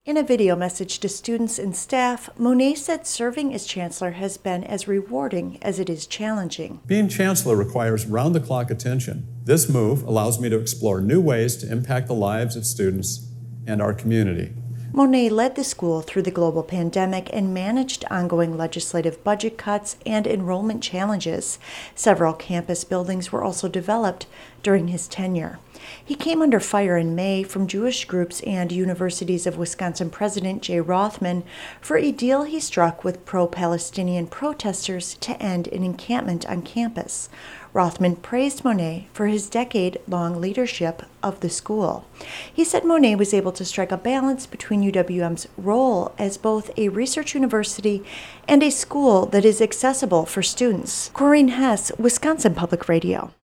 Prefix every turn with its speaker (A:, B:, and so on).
A: In a video message to students and staff, Monet said serving as chancellor has been as rewarding as it is challenging.
B: Being chancellor requires round-the-clock attention. This move allows me to explore new ways to impact the lives of students and our community.
A: Monet led the school through the global pandemic and managed ongoing legislative budget cuts and enrollment challenges. Several campus buildings were also developed during his tenure. He came under fire in May from Jewish groups and Universities of Wisconsin President Jay Rothman for a deal he struck with pro-Palestinian protesters to end an encampment on campus. Rothman praised Monet for his decade-long leadership of the school. He said Monet was able to strike a balance between UWM's role as both a research university and a school that is accessible for students. Corinne Hess, Wisconsin Public Radio.